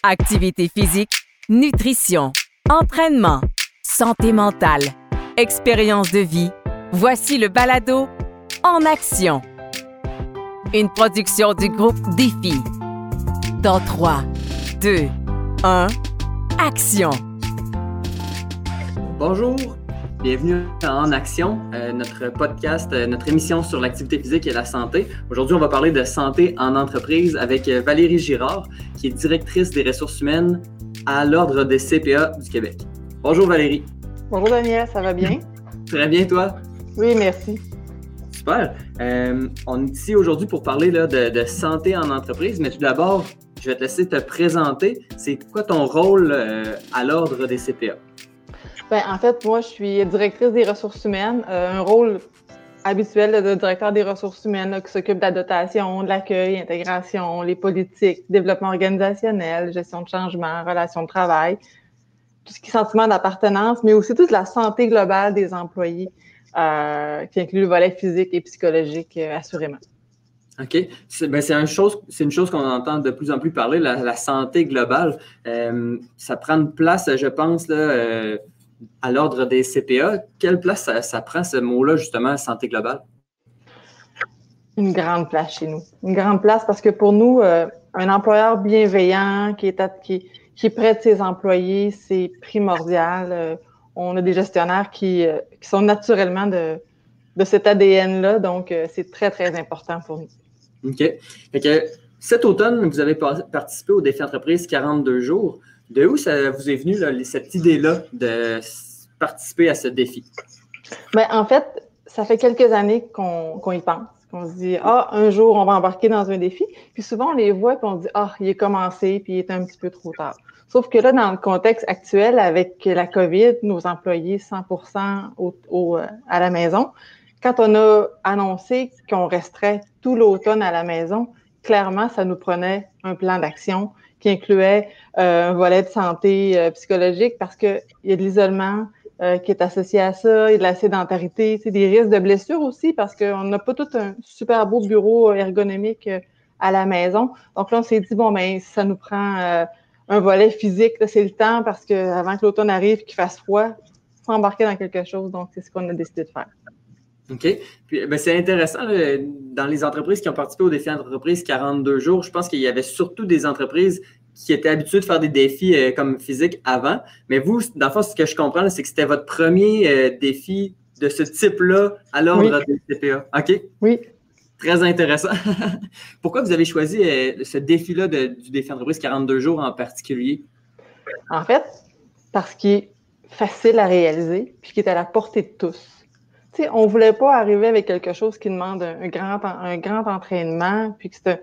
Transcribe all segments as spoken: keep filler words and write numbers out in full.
Activité physique, nutrition, entraînement, santé mentale, expérience de vie. Voici le balado En action. Une production du groupe Défi. Dans trois, deux, un, action! Bonjour, bienvenue à En action, euh, notre podcast, euh, notre émission sur l'activité physique et la santé. Aujourd'hui, on va parler de santé en entreprise avec euh, Valérie Girard, qui est directrice des ressources humaines à l'Ordre des C P A du Québec. Bonjour Valérie. Bonjour Daniel, ça va bien? Très bien, toi? Oui, merci. Super. Euh, on est ici aujourd'hui pour parler là, de, de santé en entreprise, mais tout d'abord, je vais te laisser te présenter. C'est quoi ton rôle euh, à l'Ordre des C P A? Bien, en fait, moi, je suis directrice des ressources humaines, euh, un rôle habituel là, de directeur des ressources humaines là, qui s'occupe de la dotation, de l'accueil, intégration, les politiques, développement organisationnel, gestion de changement, relations de travail, tout ce qui est sentiment d'appartenance, mais aussi toute la santé globale des employés, euh, qui inclut le volet physique et psychologique, euh, assurément. OK. C'est, ben c'est, une chose, c'est une chose qu'on entend de plus en plus parler, la, la santé globale. Euh, ça prend une place, je pense, là, euh, à l'Ordre des C P A. Quelle place ça, ça prend, ce mot-là, justement, santé globale? Une grande place chez nous. Une grande place parce que pour nous, euh, un employeur bienveillant qui est, à, qui, qui est près de ses employés, c'est primordial. Euh, on a des gestionnaires qui, euh, qui sont naturellement de, de cet A D N-là, donc euh, c'est très, très important pour nous. OK. Fait que cet automne, vous avez participé au défi entreprise quarante-deux jours. De où ça vous est venu là, cette idée-là de participer à ce défi? Bien, en fait, ça fait quelques années qu'on, qu'on y pense. On se dit, ah, un jour, on va embarquer dans un défi. Puis souvent, on les voit et on se dit, ah, il est commencé puis il est un petit peu trop tard. Sauf que là, dans le contexte actuel, avec la COVID, nos employés cent pour cent au, au, à la maison, quand on a annoncé qu'on resterait tout l'automne à la maison, clairement, ça nous prenait un plan d'action qui incluait euh, un volet de santé euh, psychologique parce qu'il y a de l'isolement euh, qui est associé à ça, il y a de la sédentarité, des risques de blessures aussi parce qu'on n'a pas tout un super beau bureau ergonomique euh, à la maison. Donc là, on s'est dit, bon, ben ça nous prend euh, un volet physique, là, c'est le temps parce qu'avant que l'automne arrive, qu'il fasse froid, il faut embarquer dans quelque chose. Donc, c'est ce qu'on a décidé de faire. OK. Puis, ben, c'est intéressant, là, dans les entreprises qui ont participé au défi entreprise quarante-deux jours, je pense qu'il y avait surtout des entreprises qui étaient habituées de faire des défis euh, comme physique avant. Mais vous, dans le fond, ce que je comprends, là, c'est que c'était votre premier euh, défi de ce type-là à l'Ordre Oui. des C P A. OK? Oui. Très intéressant. Pourquoi vous avez choisi euh, ce défi-là de, du défi entreprise quarante-deux jours en particulier? En fait, parce qu'il est facile à réaliser puis qui est à la portée de tous. Tu sais, on ne voulait pas arriver avec quelque chose qui demande un, un, grand, un grand entraînement, puis que c'est un,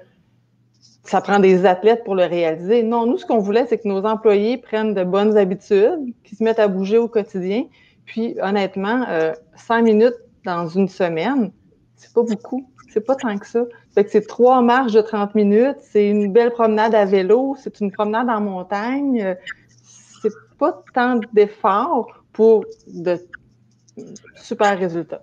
ça prend des athlètes pour le réaliser. Non, nous, ce qu'on voulait, c'est que nos employés prennent de bonnes habitudes, qu'ils se mettent à bouger au quotidien. Puis, honnêtement, euh, cinq minutes dans une semaine, c'est pas beaucoup. C'est pas tant que ça. Fait que c'est trois marches de trente minutes, c'est une belle promenade à vélo, c'est une promenade en montagne. C'est pas tant d'efforts pour de super résultat.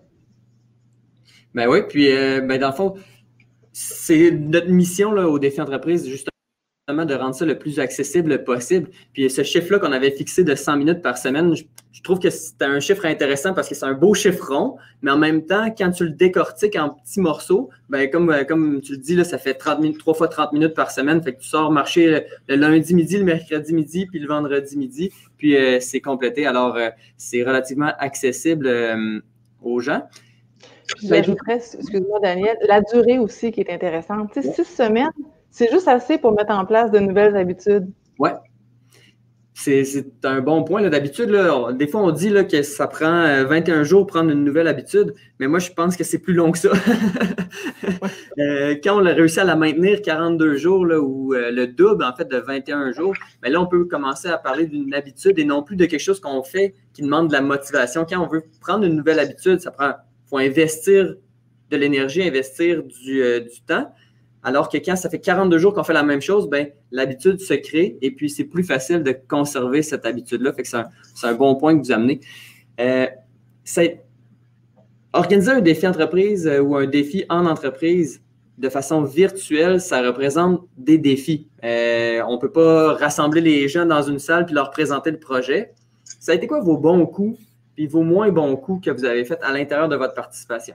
Ben oui, puis euh, ben dans le fond, c'est notre mission là, au défi entreprise, justement, de rendre ça le plus accessible possible. Puis ce chiffre-là qu'on avait fixé de cent minutes par semaine, je, je trouve que c'est un chiffre intéressant parce que c'est un beau chiffre rond, mais en même temps, quand tu le décortiques en petits morceaux, ben comme, comme tu le dis, là, ça fait trente minutes, trois fois trente minutes par semaine. Fait que tu sors marcher le, le lundi midi, le mercredi midi, puis le vendredi midi, puis euh, c'est complété. Alors, euh, c'est relativement accessible euh, aux gens. J'ajouterais, excuse-moi Daniel, la durée aussi qui est intéressante. Tu sais, six semaines, c'est juste assez pour mettre en place de nouvelles habitudes. Oui. C'est, c'est un bon point. Là. D'habitude, là, des fois, on dit là, que ça prend vingt et un jours pour prendre une nouvelle habitude, mais moi, je pense que c'est plus long que ça. euh, quand on a réussi à la maintenir quarante-deux jours, là, ou euh, le double, en fait, de vingt et un jours, mais là, on peut commencer à parler d'une habitude et non plus de quelque chose qu'on fait qui demande de la motivation. Quand on veut prendre une nouvelle habitude, ça prend, faut investir de l'énergie, investir du, euh, du temps. Alors que quand ça fait quarante-deux jours qu'on fait la même chose, ben l'habitude se crée et puis c'est plus facile de conserver cette habitude-là. Fait que c'est un, c'est un bon point que vous amenez. Euh, c'est, organiser un défi entreprise euh, ou un défi en entreprise, de façon virtuelle, ça représente des défis. Euh, on ne peut pas rassembler les gens dans une salle puis leur présenter le projet. Ça a été quoi vos bons coups puis vos moins bons coups que vous avez faits à l'intérieur de votre participation?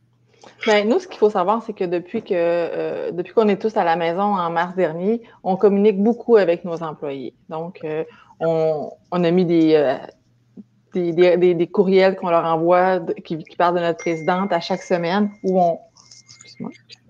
Bien, nous, ce qu'il faut savoir, c'est que depuis que euh, depuis qu'on est tous à la maison en mars dernier, on communique beaucoup avec nos employés. Donc, euh, on, on a mis des, euh, des, des, des, des courriels qu'on leur envoie de, qui, qui parlent de notre présidente à chaque semaine où on, excuse-moi,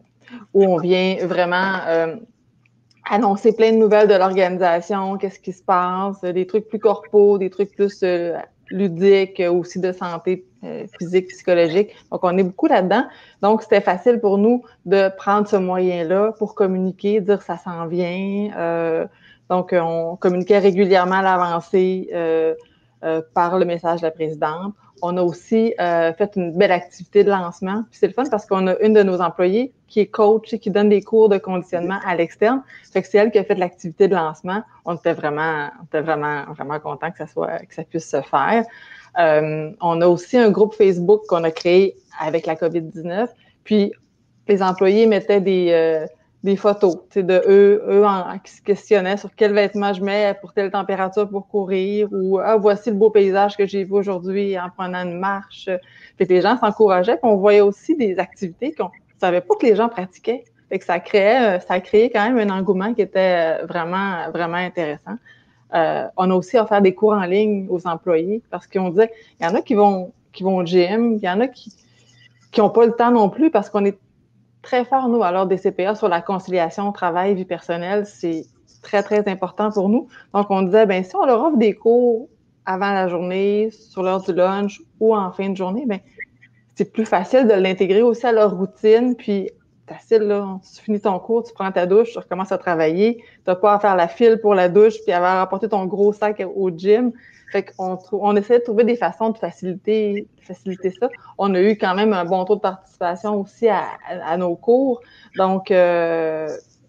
où on vient vraiment euh, annoncer plein de nouvelles de l'organisation, qu'est-ce qui se passe, des trucs plus corpaux, des trucs plus euh, ludiques, aussi de santé euh, physique, psychologique. Donc, on est beaucoup là-dedans. Donc, c'était facile pour nous de prendre ce moyen-là pour communiquer, dire ça s'en vient. Euh, donc, on communiquait régulièrement l'avancée euh, euh, par le message de la présidente. On a aussi euh, fait une belle activité de lancement. Puis c'est le fun parce qu'on a une de nos employées qui est coach et qui donne des cours de conditionnement à l'externe. Fait que c'est elle qui a fait l'activité de lancement. On était vraiment, on était vraiment, vraiment contents que ça soit, que ça puisse se faire. Euh, on a aussi un groupe Facebook qu'on a créé avec la COVID dix-neuf. Puis les employés mettaient des, euh, des photos, tu sais, de eux, eux en, qui se questionnaient sur quel vêtement je mets pour telle température pour courir, ou ah, voici le beau paysage que j'ai vu aujourd'hui en prenant une marche. Fait que les gens s'encourageaient, puis on voyait aussi des activités qu'on ne savait pas que les gens pratiquaient. Fait que ça créait, ça a créé quand même un engouement qui était vraiment, vraiment intéressant. Euh, on a aussi offert des cours en ligne aux employés parce qu'on disait, il y en a qui vont, qui vont au gym, il y en a qui qui n'ont pas le temps non plus parce qu'on est très fort, nous, à l'ordre des C P A, sur la conciliation travail, vie personnelle. C'est très, très important pour nous. Donc, on disait, ben si on leur offre des cours avant la journée, sur l'heure du lunch ou en fin de journée, ben c'est plus facile de l'intégrer aussi à leur routine. Puis, facile, là, tu finis ton cours, tu prends ta douche, tu recommences à travailler. Tu n'as pas à faire la file pour la douche puis à rapporter ton gros sac au gym. Fait qu'on on essaie de trouver des façons de faciliter, faciliter ça. On a eu quand même un bon taux de participation aussi à, à, à nos cours. Donc, euh,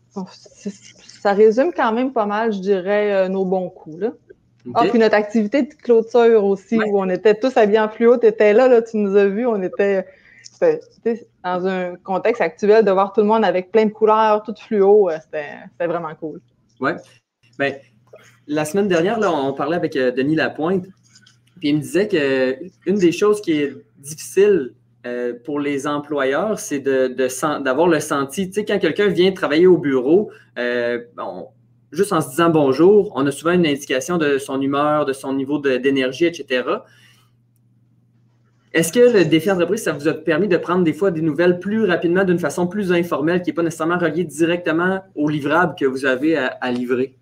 ça résume quand même pas mal, je dirais, nos bons coups, là. Okay. Ah, puis notre activité de clôture aussi, ouais. Où on était tous habillés en fluo. Tu étais là, là, tu nous as vus, on était, c'était dans un contexte actuel de voir tout le monde avec plein de couleurs, tout fluo, c'était, c'était vraiment cool. Oui. Bien, la semaine dernière, là, on parlait avec euh, Denis Lapointe, puis il me disait qu'une des choses qui est difficile euh, pour les employeurs, c'est de, de, d'avoir le senti. Tu sais, quand quelqu'un vient travailler au bureau, euh, on, juste en se disant bonjour, on a souvent une indication de son humeur, de son niveau de, d'énergie, et cetera. Est-ce que le défi entreprise, ça vous a permis de prendre des fois des nouvelles plus rapidement, d'une façon plus informelle, qui n'est pas nécessairement reliée directement au livrable que vous avez à, à livrer?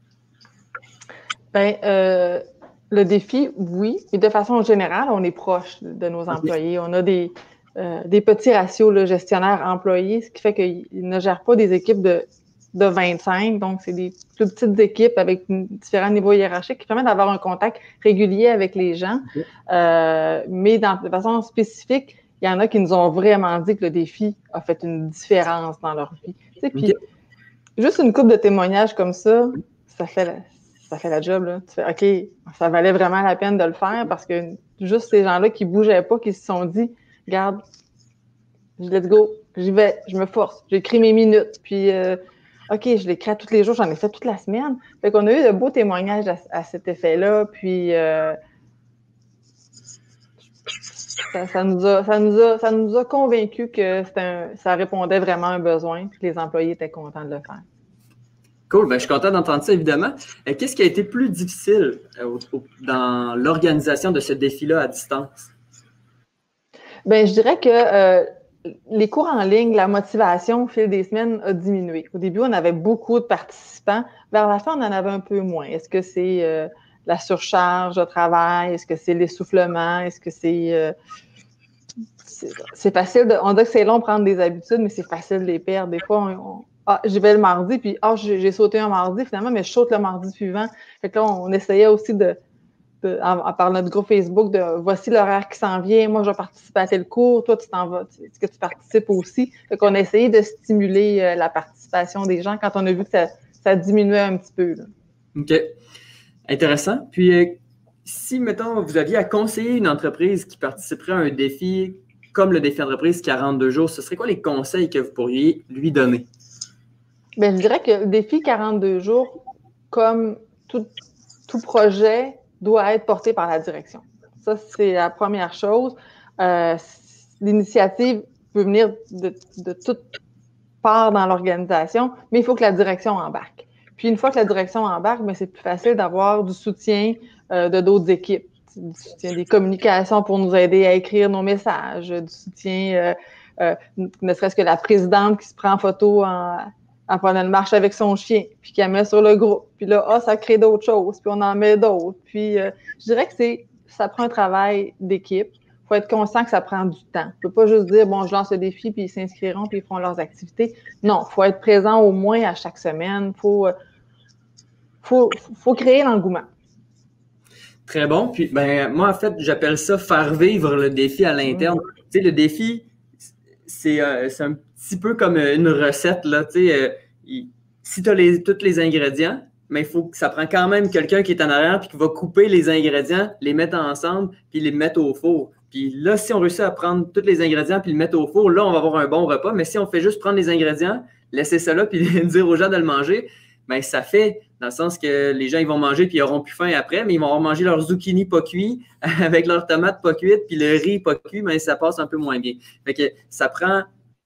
Bien, euh, le défi, oui, mais de façon générale, on est proche de nos employés. On a des, euh, des petits ratios là, gestionnaires-employés, ce qui fait qu'ils ne gèrent pas des équipes de, de vingt-cinq, donc c'est des plus petites équipes avec différents niveaux hiérarchiques qui permettent d'avoir un contact régulier avec les gens. Okay. Euh, mais dans, de façon spécifique, il y en a qui nous ont vraiment dit que le défi a fait une différence dans leur vie. Tu sais, puis, okay. Juste une couple de témoignages comme ça, ça fait la, ça fait la job, là. Tu fais, OK, ça valait vraiment la peine de le faire parce que juste ces gens-là qui bougeaient pas, qui se sont dit, regarde, let's go, j'y vais, je me force, j'écris mes minutes, puis euh, OK, je l'écris tous les jours, j'en ai fait toute la semaine. Fait qu'on a eu de beaux témoignages à, à cet effet-là, puis euh, ça, ça, nous a, ça, nous a, ça nous a convaincus que c'était un, ça répondait vraiment à un besoin, puis que les employés étaient contents de le faire. Cool, ben, je suis content d'entendre ça, évidemment. Qu'est-ce qui a été plus difficile dans l'organisation de ce défi-là à distance? Bien, je dirais que euh, les cours en ligne, la motivation au fil des semaines a diminué. Au début, on avait beaucoup de participants. Vers la fin, on en avait un peu moins. Est-ce que c'est euh, la surcharge de travail? Est-ce que c'est l'essoufflement? Est-ce que c'est... Euh, c'est, c'est facile de... On dit que c'est long de prendre des habitudes, mais c'est facile de les perdre. Des fois, on... on ah, j'y vais le mardi, puis ah, j'ai, j'ai sauté un mardi, finalement, mais je saute le mardi suivant. Fait que là, on, on essayait aussi de... De, en, en, par notre groupe Facebook, de voici l'horaire qui s'en vient, moi je vais participer à tel cours, toi tu t'en vas, est-ce que tu participes aussi? Fait qu'on a essayé de stimuler euh, la participation des gens quand on a vu que ça, ça diminuait un petit peu. Là. OK. Intéressant. Puis, euh, si, mettons, vous aviez à conseiller une entreprise qui participerait à un défi comme le défi entreprise quarante-deux jours, ce serait quoi les conseils que vous pourriez lui donner? Bien, je dirais que le défi quarante-deux jours, comme tout, tout projet, doit être porté par la direction. Ça, c'est la première chose. Euh, l'initiative peut venir de, de toute part dans l'organisation, mais il faut que la direction embarque. Puis une fois que la direction embarque, bien, c'est plus facile d'avoir du soutien euh, de d'autres équipes, du soutien des communications pour nous aider à écrire nos messages, du soutien, euh, euh, ne serait-ce que la présidente qui se prend en photo en, en prenant une marche avec son chien, puis qui la met sur le groupe. Puis là, ah, ça crée d'autres choses, puis on en met d'autres. Puis euh, je dirais que c'est ça prend un travail d'équipe. Il faut être conscient que ça prend du temps. On ne peut pas juste dire, bon, je lance le défi, puis ils s'inscriront, puis ils feront leurs activités. Non, il faut être présent au moins à chaque semaine. Il faut, faut, faut créer l'engouement. Très bon. Puis, ben, moi, en fait, j'appelle ça faire vivre le défi à l'interne. Mmh. Tu sais, le défi, c'est, euh, c'est un petit peu comme une recette, là. Tu sais, euh, il, si tu as les, tous les ingrédients, mais il faut que ça prend quand même quelqu'un qui est en arrière puis qui va couper les ingrédients, les mettre ensemble puis les mettre au four. Puis là, si on réussit à prendre tous les ingrédients puis les mettre au four, là, on va avoir un bon repas. Mais si on fait juste prendre les ingrédients, laisser ça là puis dire aux gens de le manger, bien, ça fait dans le sens que les gens, ils vont manger puis ils n'auront plus faim après, mais ils vont avoir mangé leur zucchini pas cuit avec leurs tomates pas cuites puis le riz pas cuit, mais ça passe un peu moins bien. Fait que ça prend,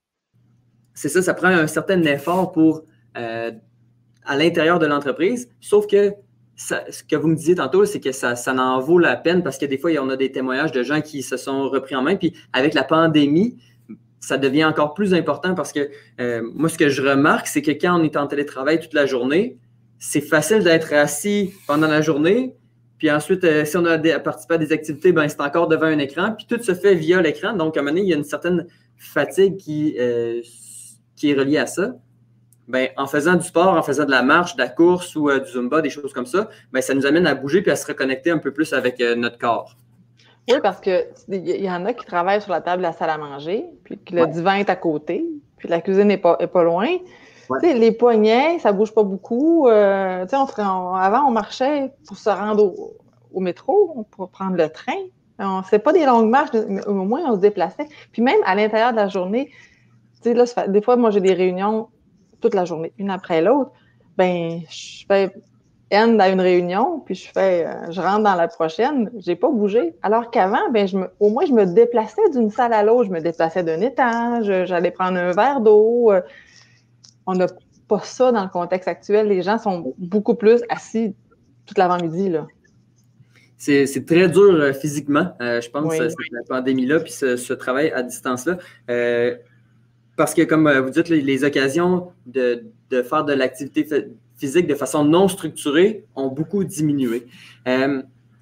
c'est ça, ça prend un certain effort pour... Euh, à l'intérieur de l'entreprise, sauf que ça, ce que vous me disiez tantôt, c'est que ça, ça en vaut la peine parce que des fois, on a des témoignages de gens qui se sont repris en main. Puis avec la pandémie, ça devient encore plus important parce que euh, moi, ce que je remarque, c'est que quand on est en télétravail toute la journée, c'est facile d'être assis pendant la journée. Puis ensuite, euh, si on a des, participé à des activités, ben, c'est encore devant un écran. Puis tout se fait via l'écran. Donc, à un moment donné, il y a une certaine fatigue qui, euh, qui est reliée à ça. Ben, en faisant du sport, en faisant de la marche, de la course ou euh, du Zumba, des choses comme ça, ben, ça nous amène à bouger puis à se reconnecter un peu plus avec euh, notre corps. Oui, parce qu'il y en a qui travaillent sur la table de la salle à manger, puis que le ouais. divan est à côté, puis la cuisine n'est pas, est pas loin. Ouais. Les poignets, ça ne bouge pas beaucoup. Euh, on ferait, on, avant, on marchait pour se rendre au, au métro, pour prendre le train. On ne faisait pas des longues marches, mais au moins, on se déplaçait. Puis même à l'intérieur de la journée, là, fait, des fois, moi, j'ai des réunions toute la journée, une après l'autre, ben je fais end à une réunion, puis je fais, euh, je rentre dans la prochaine, j'ai pas bougé. Alors qu'avant, ben je me, au moins je me déplaçais d'une salle à l'autre, je me déplaçais d'un étage, j'allais prendre un verre d'eau. Euh, on n'a pas ça dans le contexte actuel. Les gens sont beaucoup plus assis toute l'avant-midi là. C'est, c'est très dur euh, physiquement, euh, je pense, oui. cette pandémie-là, puis ce, ce travail à distance-là. Euh, Parce que, comme vous dites, les, les occasions de, de faire de l'activité physique de façon non structurée ont beaucoup diminué. Euh,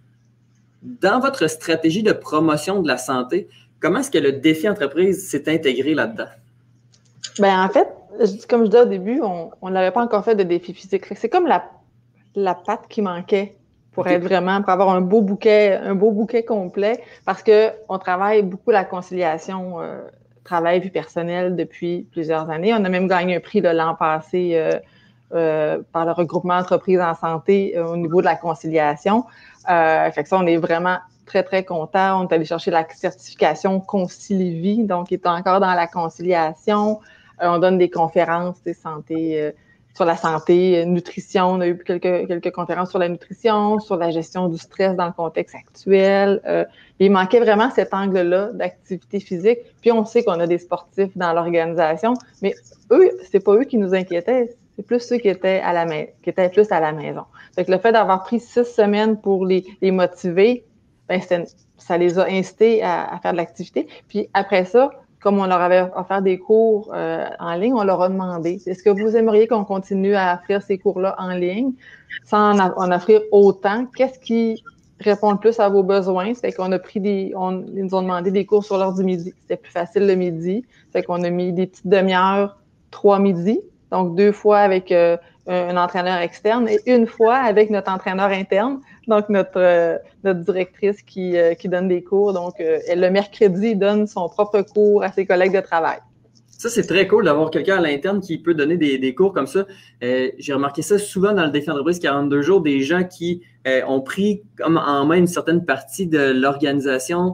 dans votre stratégie de promotion de la santé, comment est-ce que le défi entreprise s'est intégré là-dedans? Bien, en fait, comme je disais au début, on n'avait pas encore fait de défi physique. C'est comme la, la patte qui manquait pour okay. être vraiment, pour avoir un beau bouquet, un beau bouquet complet, parce qu'on travaille beaucoup la conciliation euh, travail vie personnel depuis plusieurs années. On a même gagné un prix là, l'an passé euh, euh, par le regroupement entreprises en santé euh, au niveau de la conciliation. Euh, fait que ça, on est vraiment très, très contents. On est allé chercher la certification Concilivie, donc qui est encore dans la conciliation. Euh, on donne des conférences de santé, euh, sur la santé, nutrition. On a eu quelques, quelques conférences sur la nutrition, sur la gestion du stress dans le contexte actuel. Euh, il manquait vraiment cet angle-là d'activité physique. Puis on sait qu'on a des sportifs dans l'organisation, mais eux, c'est pas eux qui nous inquiétaient, c'est plus ceux qui étaient à la ma- qui étaient plus à la maison. Fait que le fait d'avoir pris six semaines pour les, les motiver, ben ça les a incités à, à faire de l'activité. Puis après ça, comme on leur avait offert des cours euh, en ligne, on leur a demandé, est-ce que vous aimeriez qu'on continue à offrir ces cours-là en ligne sans en, en offrir autant? Qu'est-ce qui répond le plus à vos besoins? C'est qu'on a pris des, on, ils nous ont demandé des cours sur l'heure du midi. C'était plus facile le midi. Fait qu'on a mis des petites demi-heures, trois midis. Donc, deux fois avec euh, un entraîneur externe et une fois avec notre entraîneur interne, donc notre, euh, notre directrice qui, euh, qui donne des cours. Donc, euh, elle, le mercredi, donne son propre cours à ses collègues de travail. Ça, c'est très cool d'avoir quelqu'un à l'interne qui peut donner des, des cours comme ça. Euh, j'ai remarqué ça souvent dans le défi entreprise quarante-deux jours, des gens qui euh, ont pris comme en main une certaine partie de l'organisation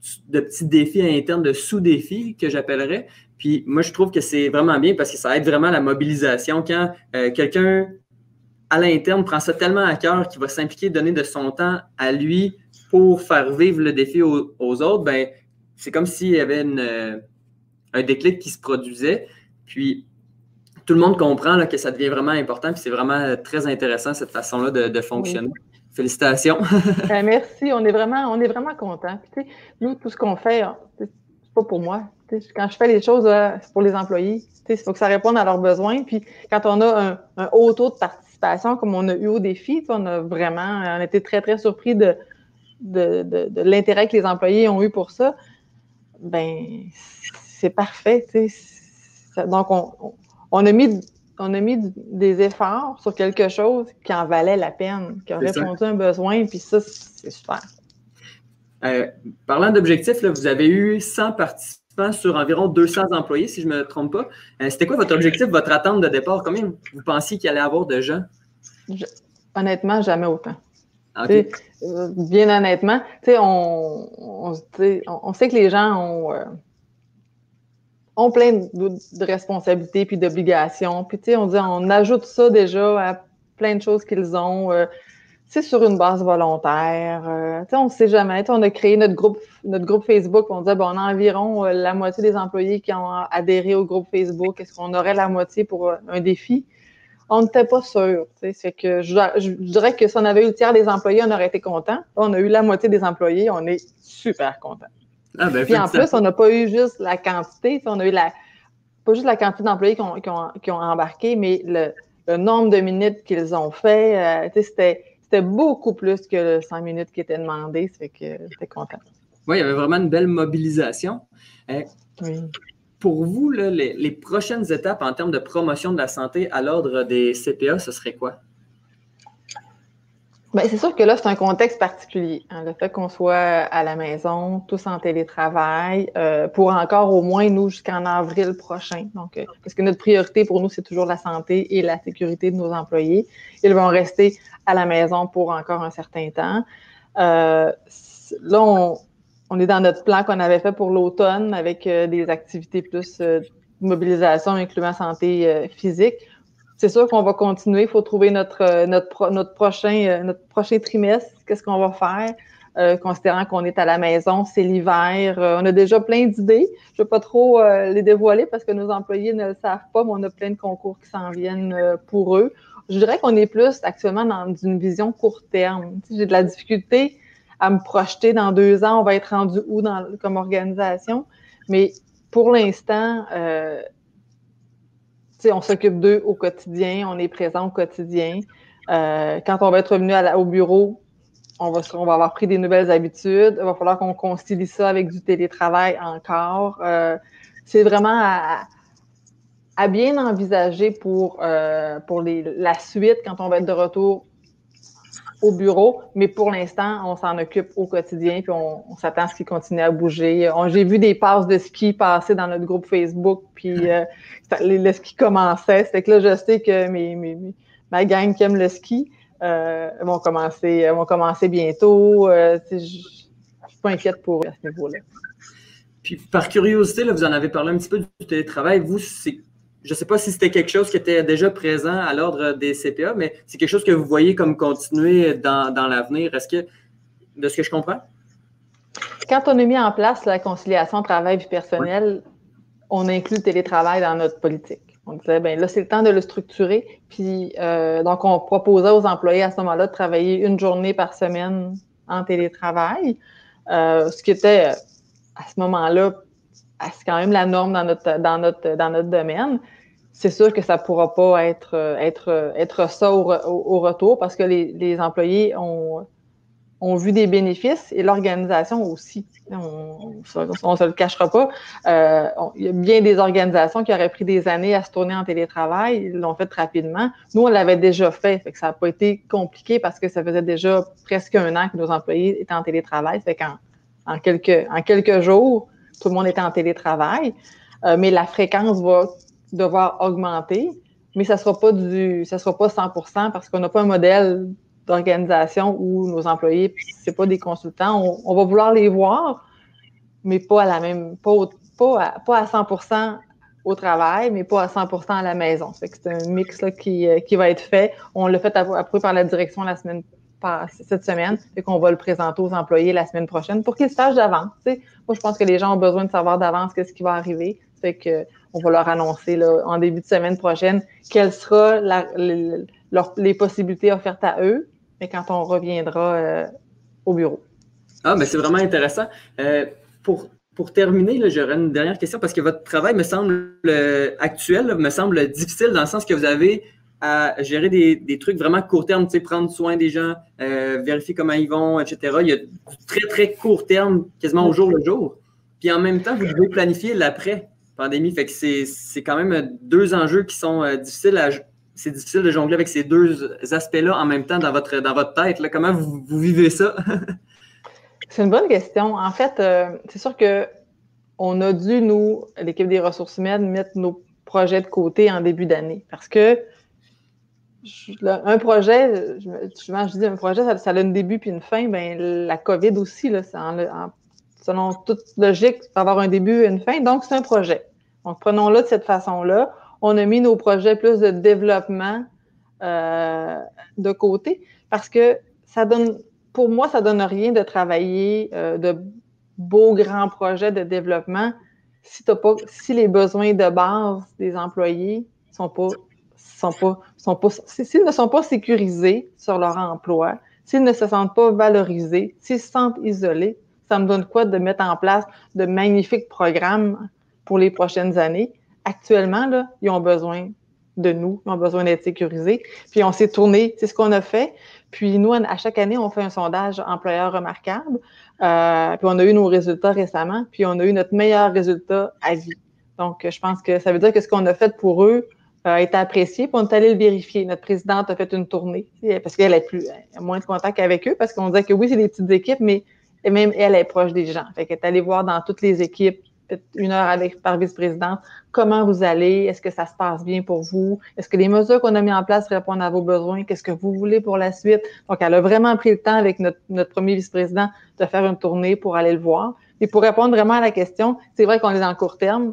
de petits défis internes, de sous-défis que j'appellerais. Puis moi, je trouve que c'est vraiment bien parce que ça aide vraiment à la mobilisation. Quand euh, quelqu'un à l'interne prend ça tellement à cœur qu'il va s'impliquer, donner de son temps à lui pour faire vivre le défi aux, aux autres, ben c'est comme s'il y avait une, euh, un déclic qui se produisait. Puis tout le monde comprend là, que ça devient vraiment important. Puis c'est vraiment très intéressant cette façon-là de, de fonctionner. Oui. Félicitations. Ben, merci. On est vraiment, on est vraiment contents. Puis, tu sais, nous, tout ce qu'on fait, c'est pas pour moi. Quand je fais les choses, c'est pour les employés. Il faut que ça réponde à leurs besoins. Puis quand on a un, un haut taux de participation, comme on a eu au défi, on a vraiment on a été très, très surpris de, de, de, de l'intérêt que les employés ont eu pour ça. Ben, c'est parfait. Ça, donc, on, on, a mis, on a mis des efforts sur quelque chose qui en valait la peine, qui a c'est répondu ça. à un besoin, puis ça, c'est super. Euh, parlant d'objectifs, là, vous avez eu cent participants sur environ deux cents employés, si je ne me trompe pas. Euh, c'était quoi votre objectif, votre attente de départ? Combien vous pensiez qu'il allait y avoir de gens? Je, honnêtement, jamais autant. Okay. Euh, bien honnêtement, on, on, on, on sait que les gens ont, euh, ont plein de, de responsabilités puis d'obligations. Puis on dit, on ajoute ça déjà à plein de choses qu'ils ont. Euh, C'est sur une base volontaire. Euh, on ne sait jamais. On a créé notre groupe, notre groupe Facebook. On disait bon, on a environ euh, la moitié des employés qui ont adhéré au groupe Facebook. Est-ce qu'on aurait la moitié pour euh, un défi? On n'était pas sûr. C'est que je, je, je dirais que si on avait eu le tiers des employés, on aurait été content. On a eu la moitié des employés. On est super content. Ah ben, puis en plus, on n'a pas eu juste la quantité. On a eu la pas juste la quantité d'employés qui ont, qui, ont, qui ont embarqué, mais le, le nombre de minutes qu'ils ont fait. Euh, c'était C'était beaucoup plus que les cinq minutes qui étaient demandées, ça fait que j'étais contente. Oui, il y avait vraiment une belle mobilisation. Euh, oui. Pour vous, là, les, les prochaines étapes en termes de promotion de la santé à l'ordre des C P A, ce serait quoi? Bien, c'est sûr que là, c'est un contexte particulier. Hein, le fait qu'on soit à la maison, tous en télétravail, euh, pour encore au moins, nous, jusqu'en avril prochain. Donc, euh, parce que notre priorité pour nous, c'est toujours la santé et la sécurité de nos employés. Ils vont rester à la maison pour encore un certain temps. Euh, là, on, on est dans notre plan qu'on avait fait pour l'automne avec euh, des activités plus euh, de mobilisation, incluant santé euh, physique. C'est sûr qu'on va continuer. Il faut trouver notre, notre, notre, prochain, notre prochain trimestre. Qu'est-ce qu'on va faire? Euh, considérant qu'on est à la maison, c'est l'hiver. Euh, on a déjà plein d'idées. Je ne veux pas trop euh, les dévoiler parce que nos employés ne le savent pas, mais on a plein de concours qui s'en viennent euh, pour eux. Je dirais qu'on est plus actuellement dans une vision court terme. Tu sais, j'ai de la difficulté à me projeter dans deux ans. On va être rendu où dans, comme organisation? Mais pour l'instant, euh, on s'occupe d'eux au quotidien, on est présent au quotidien. Euh, quand on va être revenu à la, au bureau, on va, on va avoir pris des nouvelles habitudes. Il va falloir qu'on concilie ça avec du télétravail encore. Euh, c'est vraiment à, à bien envisager pour, euh, pour les, la suite quand on va être de retour au bureau. Mais pour l'instant, on s'en occupe au quotidien puis on, on s'attend à ce qu'il continue à bouger. On, j'ai vu des passes de ski passer dans notre groupe Facebook puis euh, le, le ski commençait. C'est que là, je sais que mes, mes, ma gang qui aime le ski euh, vont, commencer, vont commencer bientôt. Euh, je ne suis pas inquiète pour eux à ce niveau-là. Puis par curiosité, là, vous en avez parlé un petit peu du télétravail. Vous, c'est Je ne sais pas si c'était quelque chose qui était déjà présent à l'ordre des C P A, mais c'est quelque chose que vous voyez comme continuer dans, dans l'avenir. Est-ce que, de ce que je comprends? Quand on a mis en place la conciliation travail-vie personnelle, oui. on inclut le télétravail dans notre politique. On disait, bien là, c'est le temps de le structurer. Puis, euh, donc, on proposait aux employés à ce moment-là de travailler une journée par semaine en télétravail, euh, ce qui était, à ce moment-là, c'est quand même la norme dans notre, dans notre, dans notre domaine. C'est sûr que ça ne pourra pas être, être, être ça au, au, au retour parce que les, les employés ont, ont vu des bénéfices et l'organisation aussi. On ne se le cachera pas. Euh, on, il y a bien des organisations qui auraient pris des années à se tourner en télétravail. Ils l'ont fait rapidement. Nous, on l'avait déjà fait. Fait que ça n'a pas été compliqué parce que ça faisait déjà presque un an que nos employés étaient en télétravail. Fait qu'en en quelques, en quelques jours, tout le monde était en télétravail. Euh, mais la fréquence va devoir augmenter, mais ça sera pas du, ça sera pas cent pour cent parce qu'on n'a pas un modèle d'organisation où nos employés, c'est pas des consultants, on, on va vouloir les voir, mais pas à la même, pas, au, pas, à, pas à cent pour cent au travail, mais pas à cent pour cent à la maison. Ça fait que c'est un mix là, qui, euh, qui va être fait. On l'a fait approuver par la direction la semaine passée, cette semaine, et qu'on va le présenter aux employés la semaine prochaine pour qu'ils sachent d'avance. T'sais. Moi, je pense que les gens ont besoin de savoir d'avance qu'est-ce qui va arriver. Ça fait que on va leur annoncer là, en début de semaine prochaine quelles seront la, les, leur, les possibilités offertes à eux, mais quand on reviendra euh, au bureau. Ah, mais c'est vraiment intéressant. Euh, pour Pour terminer, là, j'aurais une dernière question parce que votre travail me semble euh, actuel, là, me semble difficile dans le sens que vous avez à gérer des, des trucs vraiment court terme, tu sais, prendre soin des gens, euh, vérifier comment ils vont, et cetera. Il y a du très, très court terme, quasiment au jour le jour. Puis en même temps, vous devez planifier l'après-pandémie. Fait que c'est, c'est quand même deux enjeux qui sont euh, difficiles à c'est difficile de jongler avec ces deux aspects-là en même temps dans votre, dans votre tête. Là. Comment vous, vous vivez ça? C'est une bonne question. En fait, euh, c'est sûr qu'on a dû, nous, l'équipe des ressources humaines, mettre nos projets de côté en début d'année. Parce que je, là, un projet, je, souvent je dis un projet, ça, ça a un début puis une fin. Ben la COVID aussi, là, c'est en, en, selon toute logique, ça va avoir un début et une fin. Donc, c'est un projet. Donc, prenons-le de cette façon-là. On a mis nos projets plus de développement euh, de côté parce que ça donne... Pour moi, ça ne donne rien de travailler euh, de beaux grands projets de développement si, t'as pas, si les besoins de base des employés sont pas, sont pas, sont pas, s'ils ne sont pas sécurisés sur leur emploi, s'ils ne se sentent pas valorisés, s'ils se sentent isolés, ça me donne quoi de mettre en place de magnifiques programmes pour les prochaines années? Actuellement, là, ils ont besoin de nous, ils ont besoin d'être sécurisés. Puis on s'est tourné, c'est ce qu'on a fait. Puis nous, à chaque année, on fait un sondage employeur remarquable. Euh, puis on a eu nos résultats récemment, puis on a eu notre meilleur résultat à vie. Donc, je pense que ça veut dire que ce qu'on a fait pour eux a été apprécié, puis on est allé le vérifier. Notre présidente a fait une tournée, parce qu'elle a plus, elle a moins de contact avec eux, parce qu'on disait que oui, c'est des petites équipes, mais même elle est proche des gens. Fait qu'elle est allée voir dans toutes les équipes, peut-être une heure avec par vice-présidente, comment vous allez, est-ce que ça se passe bien pour vous, est-ce que les mesures qu'on a mises en place répondent à vos besoins, qu'est-ce que vous voulez pour la suite. Donc, elle a vraiment pris le temps avec notre, notre premier vice-président de faire une tournée pour aller le voir. Et pour répondre vraiment à la question, c'est vrai qu'on est dans le court terme,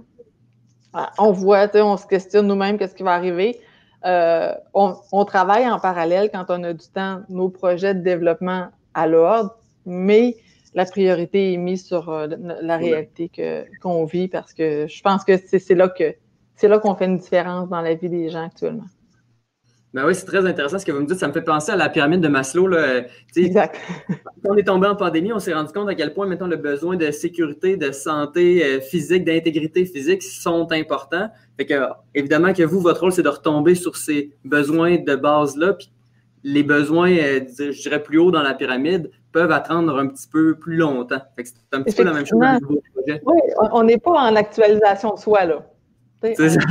on voit, on se questionne nous-mêmes qu'est-ce qui va arriver. Euh, on, on travaille en parallèle quand on a du temps, nos projets de développement à l'ordre, mais la priorité est mise sur euh, la réalité que, qu'on vit parce que je pense que c'est, c'est là que c'est là qu'on fait une différence dans la vie des gens actuellement. Ben oui, c'est très intéressant ce que vous me dites. Ça me fait penser à la pyramide de Maslow. Là. Exact. Quand on est tombé en pandémie, on s'est rendu compte à quel point, mettons, le besoin de sécurité, de santé euh, physique, d'intégrité physique sont importants. Fait que, évidemment, que vous, votre rôle, c'est de retomber sur ces besoins de base-là. Puis les besoins, euh, je dirais, plus haut dans la pyramide peuvent attendre un petit peu plus longtemps. Fait que c'est un petit peu la même chose au niveau du projet. Oui, on n'est pas en actualisation de soi, là. C'est ça.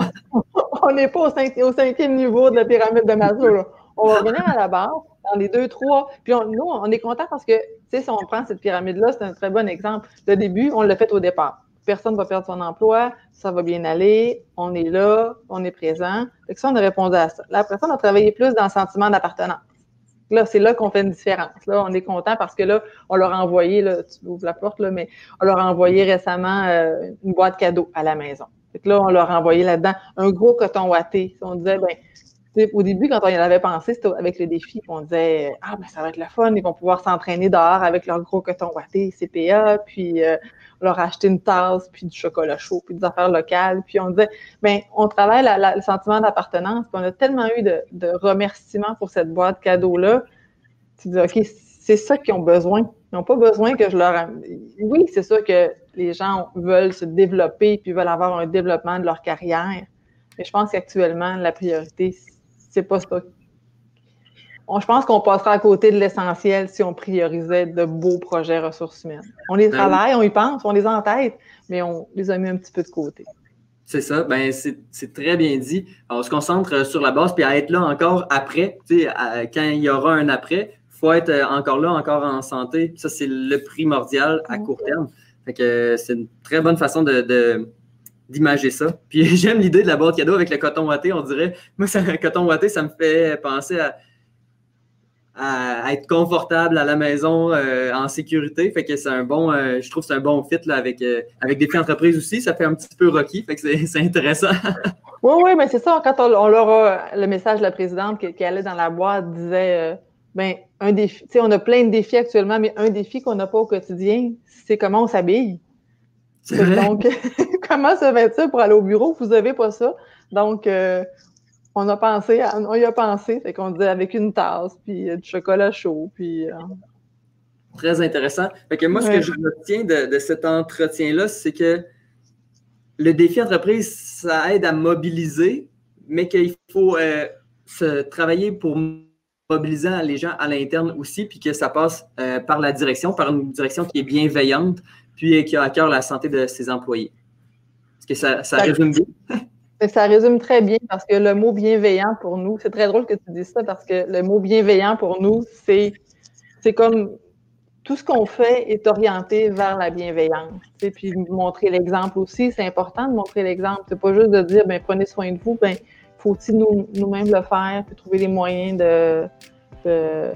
On n'est pas au, cinq, au cinquième niveau de la pyramide de Maslow, là. On va revenir à la base, dans les deux, trois. Puis on, nous, on est content parce que, tu sais, si on prend cette pyramide-là, c'est un très bon exemple. Le début, on l'a fait au départ. Personne ne va perdre son emploi, ça va bien aller, on est là, on est présent. Fait que ça, on a répondu à ça. Là, après ça, on a travaillé plus dans le sentiment d'appartenance. Là, c'est là qu'on fait une différence. Là, on est content parce que là, on leur a envoyé, là, tu ouvres la porte, là, mais on leur a envoyé récemment euh, une boîte cadeau à la maison. Fait que là, on leur a envoyé là-dedans un gros coton ouaté. On disait, ben, au début, quand on y avait pensé, c'était avec le défi, on disait, ah, ben, ça va être le fun, ils vont pouvoir s'entraîner dehors avec leur gros coton ouaté, C P A, puis euh, on leur a acheté une tasse, puis du chocolat chaud, puis des affaires locales. Puis on disait, ben, on travaille la, la, le sentiment d'appartenance, puis on a tellement eu de, de remerciements pour cette boîte cadeau-là. Tu dis, OK, c'est ça qu'ils ont besoin. Ils n'ont pas besoin que je leur... Oui, c'est sûr que les gens veulent se développer puis veulent avoir un développement de leur carrière. Mais je pense qu'actuellement, la priorité, c'est pas ça. On, je pense qu'on passerait à côté de l'essentiel si on priorisait de beaux projets ressources humaines. On les travaille, on y pense, on les a en tête, mais on les a mis un petit peu de côté. C'est ça, ben c'est, c'est très bien dit. On se concentre sur la base puis à être là encore après. Tu sais, à, quand il y aura un après, il faut être encore là, encore en santé. Ça, c'est le primordial à court terme. Fait que c'est une très bonne façon de, de, d'imager ça. Puis j'aime l'idée de la boîte cadeau avec le coton ouaté, on dirait. Moi, ça, le coton ouaté, ça me fait penser à... à, à être confortable à la maison euh, en sécurité. Fait que c'est un bon, euh, je trouve que c'est un bon fit là, avec, euh, avec Défi Entreprise aussi. Ça fait un petit peu Rocky, fait que c'est, c'est intéressant. Oui, oui, mais c'est ça. Quand on, on leur a le message de la présidente qui, qui allait dans la boîte disait euh, ben un défi, tu sais, on a plein de défis actuellement, mais un défi qu'on n'a pas au quotidien, c'est comment on s'habille. C'est vrai. Donc, comment se vêtir pour aller au bureau? Vous n'avez pas ça. Donc, euh, on a pensé, à, on y a pensé, fait qu'on disait avec une tasse, puis euh, du chocolat chaud, puis... Euh... Très intéressant. Fait que moi, ouais. ce que je retiens de, de cet entretien-là, c'est que le défi entreprise, ça aide à mobiliser, mais qu'il faut euh, se travailler pour mobiliser les gens à l'interne aussi, puis que ça passe euh, par la direction, par une direction qui est bienveillante, puis euh, qui a à cœur la santé de ses employés. Est-ce que ça, ça résume bien? Ça résume très bien parce que le mot bienveillant pour nous, c'est très drôle que tu dises ça parce que le mot bienveillant pour nous, c'est, c'est comme tout ce qu'on fait est orienté vers la bienveillance. Tu sais, puis montrer l'exemple aussi, c'est important de montrer l'exemple. C'est pas juste de dire, ben prenez soin de vous, ben faut aussi nous, nous-mêmes le faire, puis trouver les moyens de, de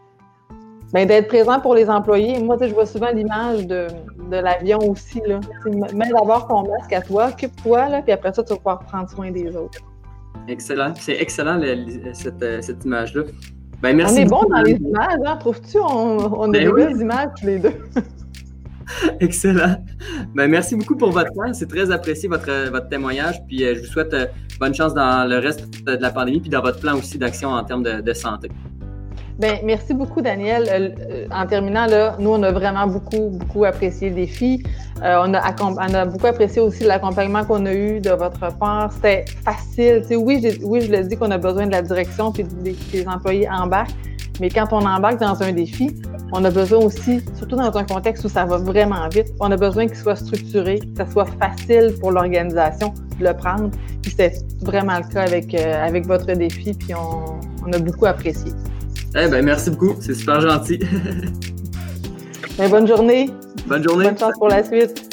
ben, d'être présent pour les employés. Moi, tu sais, je vois souvent l'image de, de l'avion aussi. Là. Mets d'abord ton masque à toi, occupe-toi, là, puis après ça, tu vas pouvoir prendre soin des autres. Excellent. C'est excellent, le, cette, cette image-là. Ben, merci on est bon beaucoup. dans les images, hein? Trouves-tu? On, on ben a des oui. belles images tous les deux. Excellent. Ben, merci beaucoup pour votre temps. C'est très apprécié, votre, votre témoignage. Puis euh, je vous souhaite euh, bonne chance dans le reste de la pandémie, puis dans votre plan aussi d'action en termes de, de santé. Bien, merci beaucoup, Daniel. Euh, en terminant, là, nous, on a vraiment beaucoup, beaucoup apprécié le défi. Euh, on, a, on a beaucoup apprécié aussi l'accompagnement qu'on a eu de votre part. C'était facile. Tu sais, oui, j'ai, oui, je l'ai dit qu'on a besoin de la direction puis que les employés embarquent. Mais quand on embarque dans un défi, on a besoin aussi, surtout dans un contexte où ça va vraiment vite, on a besoin qu'il soit structuré, que ça soit facile pour l'organisation de le prendre. Puis c'était vraiment le cas avec, euh, avec votre défi, puis on, on a beaucoup apprécié. Eh bien, merci beaucoup. C'est super gentil. Bien, bonne journée. Bonne journée. Bonne chance pour la suite.